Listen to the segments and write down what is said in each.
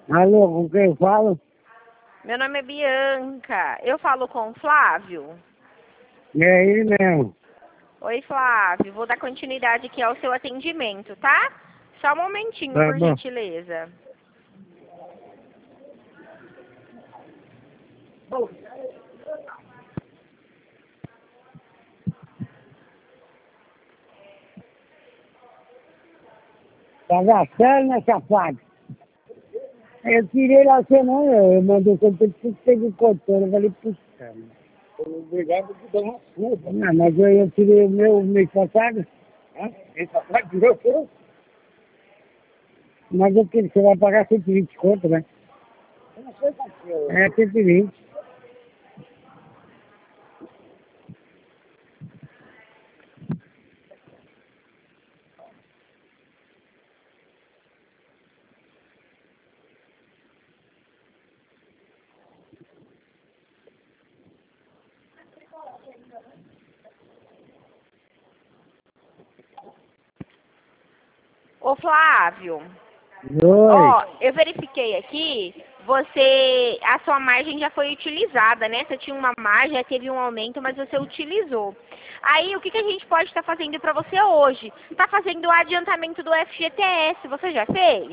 Alô, com quem eu falo? Meu nome é Bianca. Eu falo com o Flávio? É ele mesmo. Oi, Flávio. Vou dar continuidade aqui ao seu atendimento, tá? Só um momentinho, Tá por bom. gentileza. Tá gastando, né, safado? Eu tirei lá semana, eu mandei que eu peguei cortando, eu falei, puxa. Obrigado por dar uma surra. Não, mas eu tirei o meu mês passado. Mês passado tirou o seu? Mas eu queria, você vai pagar 120 conto, né? Eu não sei quanto que é. É 120. Ô, Flávio. Oi. Ó, eu verifiquei aqui, a sua margem já foi utilizada, né? Você tinha uma margem, já teve um aumento, mas você utilizou. Aí, o que a gente pode estar fazendo para você hoje? Tá fazendo o adiantamento do FGTS, você já fez?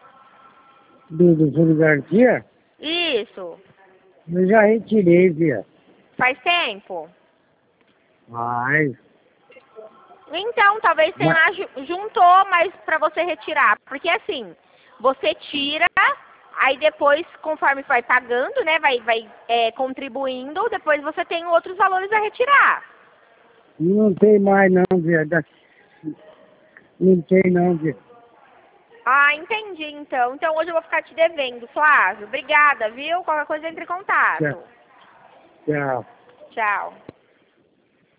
Do Fundo de Garantia? Isso. Eu já retirei, via. Faz tempo? Mas, Então, talvez tenha mas, lá, juntou, mas para você retirar. Porque assim, você tira, aí depois, conforme vai pagando, né, vai contribuindo, depois você tem outros valores a retirar. não tem mais não, via. Não tem não, via. Ah, entendi, então. Então hoje eu vou ficar te devendo, Flávio. Obrigada, viu? Qualquer coisa entre em Tchau. contato. Tchau. Tchau.